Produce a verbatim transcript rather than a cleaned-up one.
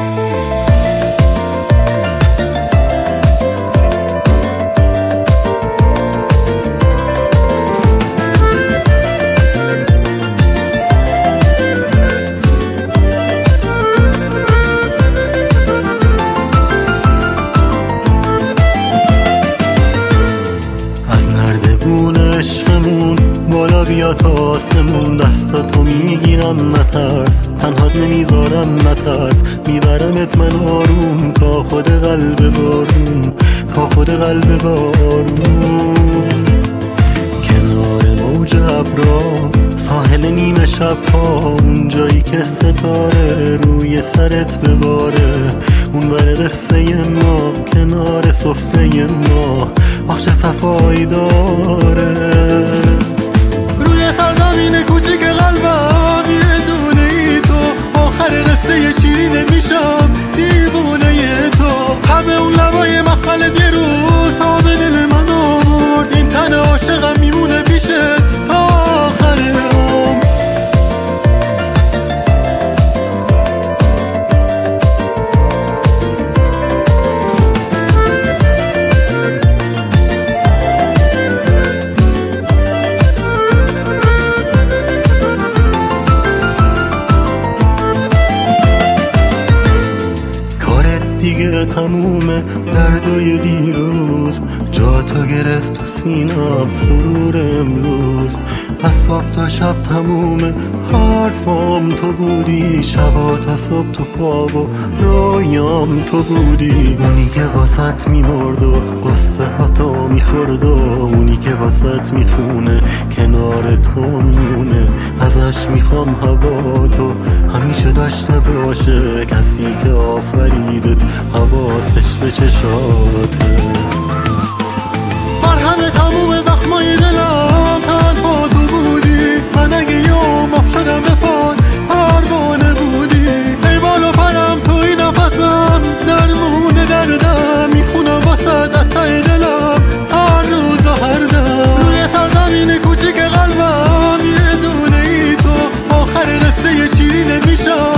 بالا بیا تا آسمون، دستاتو میگیرم نترس، تنهات نمیذارم نترس، میبرمت من آروم تا خود قلب بارون، تا خود قلب بارون. کنار موج ابرا ساحل نیمه شب ها، اون جایی که ستاره روی سرت بباره، اون بر قصه ما کنار سفره ما آخش صفایی داره. روی سرزمین کوچیک قلبم یه دونه ای تو، آخر قصه شیرینت میشم دیوونه تو. همه اون لبای مخملت یه روز تا به دل من آورد، این تن عاشقم میمونه پیشت تا آخر عمر. دیگه تمومه دردای دیروز، جا تو گرفت تو سینم سرور امروز. از صبح تا شب تمومه حرفام تو بودی، شبا تا صبح تو خواب و رویام تو بودی. اونی که واسط میمرد و قصه ها تو میخورد، و اونی که واسط میخونه کنار تو میمونه. ازش میخوام هوا تو همیشه داشته باشه، کسی که آفریدت حواسش به چشاته. مرهم تموم زخمای دلم تنها تو بودی، من اگه یوم آب شدم به پای پروانه بودی. ای بالا پرم توی نفسم درمون دردم، میخونم واسه دستای دلم هر روز و هر دم. روی سرزمین کوچیک قلبم یه دونه ای تو، آخر قصه شیرینت میشم